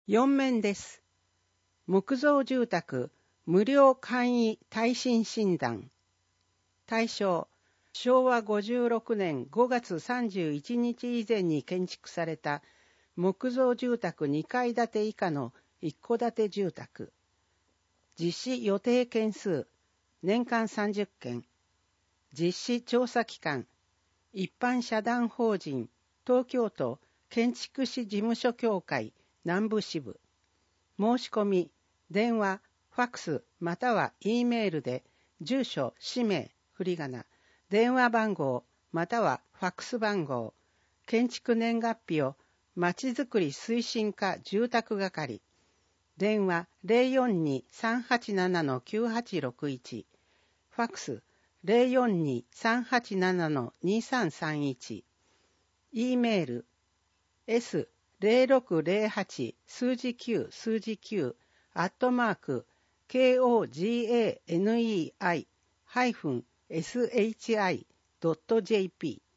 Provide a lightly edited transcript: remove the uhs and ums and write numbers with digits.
4面です。木造住宅無料簡易耐震診断。対象、昭和56年5月31日以前に建築された木造住宅2階建て以下の一戸建て住宅。実施予定件数、年間30件。実施調査期間、一般社団法人東京都建築士事務所協会南部支部。申し込み、電話、ファックスまたは E メールで住所、氏名、振り仮名、電話番号またはファックス番号、建築年月日をまちづくり推進課住宅係、電話 042-387-9861、ファックス 042-387-2331、E メール S0608 数字9数字9KOGANEI-SHI.jp